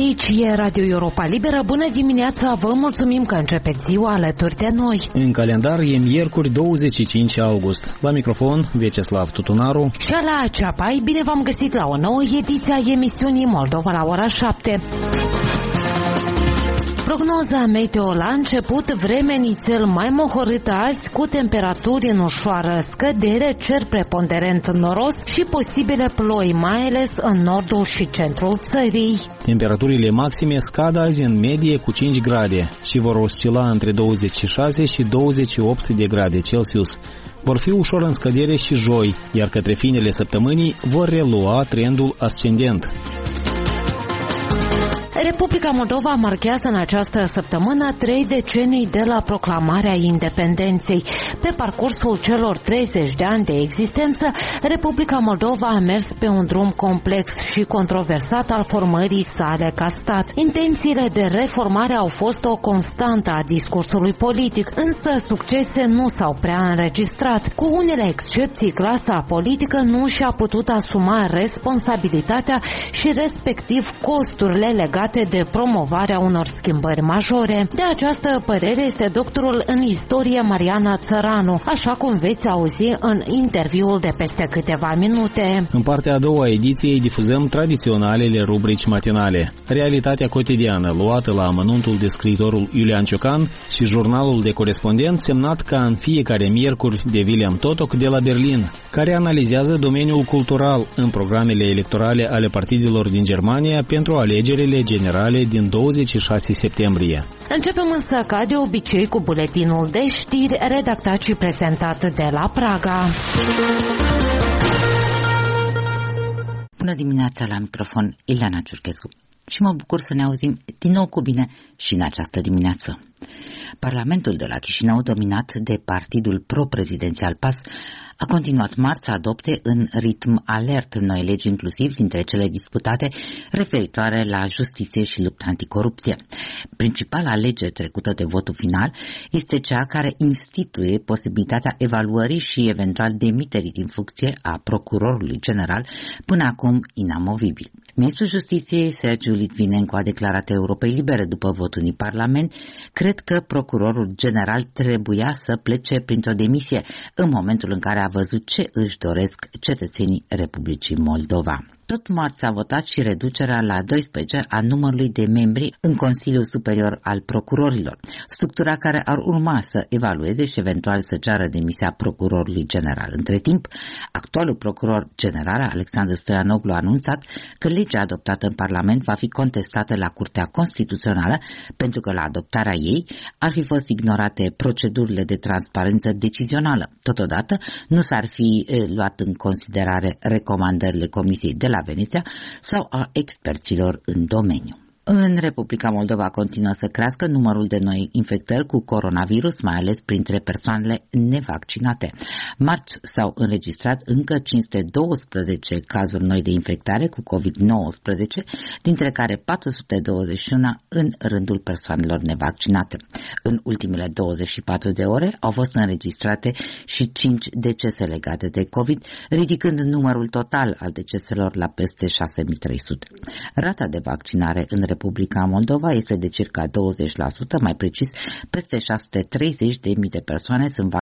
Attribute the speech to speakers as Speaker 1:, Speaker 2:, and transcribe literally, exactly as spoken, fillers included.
Speaker 1: Aici e Radio Europa Liberă. Bună dimineața, vă mulțumim că începeți ziua alături de noi.
Speaker 2: În calendar e miercuri douăzeci și cinci august. La microfon, Vyacheslav Tutunaru
Speaker 1: și la Ceapai. Bine v-am găsit la o nouă ediție a emisiunii Moldova la ora șapte. Prognoza meteo la început, vreme nițel mai mohorâtă azi, cu temperaturi în ușoară scădere, cer preponderent noros și posibile ploi, mai ales în nordul și centrul țării.
Speaker 2: Temperaturile maxime scad azi în medie cu cinci grade și vor oscila între douăzeci și șase și douăzeci și opt de grade Celsius. Vor fi ușor în scădere și joi, iar către finele săptămânii vor relua trendul ascendent.
Speaker 1: Republica Moldova marchează în această săptămână trei decenii de la proclamarea independenței. Pe parcursul celor treizeci de ani de existență, Republica Moldova a mers pe un drum complex și controversat al formării sale ca stat. Intențiile de reformare au fost o constantă a discursului politic, însă succese nu s-au prea înregistrat. Cu unele excepții, clasa politică nu și-a putut asuma responsabilitatea și respectiv costurile legate de promovarea unor schimbări majore. De această părere este doctorul în istorie Mariana Țăranu, așa cum veți auzi în interviul de peste câteva minute.
Speaker 2: În partea a doua a ediției difuzăm tradiționalele rubrici matinale, realitatea cotidiană luată la amănuntul de scriitorul Iulian Ciocan și jurnalul de corespondent semnat ca în fiecare miercuri de William Totok de la Berlin, care analizează domeniul cultural în programele electorale ale partidelor din Germania pentru alegerile generale din douăzeci și șase septembrie.
Speaker 1: Începem însă ca de obicei cu buletinul de știri redactat și prezentat de la Praga.
Speaker 3: Bună dimineața, la microfon Ileana Ciurchescu și mă bucur să ne auzim din nou cu bine și în această dimineață. Parlamentul de la Chișinău, dominat de partidul pro-prezidențial P A S, a continuat marți să adopte în ritm alert noi legi, inclusiv dintre cele disputate referitoare la justiție și luptă anticorupție. Principala lege trecută de votul final este cea care instituie posibilitatea evaluării și eventual demiterii din funcție a procurorului general, până acum inamovibil. Ministrul Justiției, Sergiu Litvinenko, a declarat Europei Libere după votul în Parlament: cred că procurorul general trebuia să plece printr-o demisie în momentul în care a văzut ce își doresc cetățenii Republicii Moldova. Tot marți a votat și reducerea la doisprezece a numărului de membri în Consiliul Superior al Procurorilor, structura care ar urma să evalueze și eventual să ceară demisia procurorului general. Între timp, actualul procuror general, Alexandru Stoianoglu, a anunțat că legea adoptată în Parlament va fi contestată la Curtea Constituțională pentru că la adoptarea ei ar fi fost ignorate procedurile de transparență decizională. Totodată, nu s-ar fi luat în considerare recomandările Comisiei de la Veneția sau a experților în domeniu. În Republica Moldova continuă să crească numărul de noi infectări cu coronavirus, mai ales printre persoanele nevaccinate. Marți s-au înregistrat încă cinci sute doisprezece cazuri noi de infectare cu covid nouăsprezece, dintre care patru sute douăzeci și unu în rândul persoanelor nevaccinate. În ultimele douăzeci și patru de ore au fost înregistrate și cinci decese legate de COVID, ridicând numărul total al deceselor la peste șase mii trei sute. Rata de vaccinare în Republica Moldova este de circa douăzeci la sută, mai precis, peste șase sute treizeci de mii de persoane sunt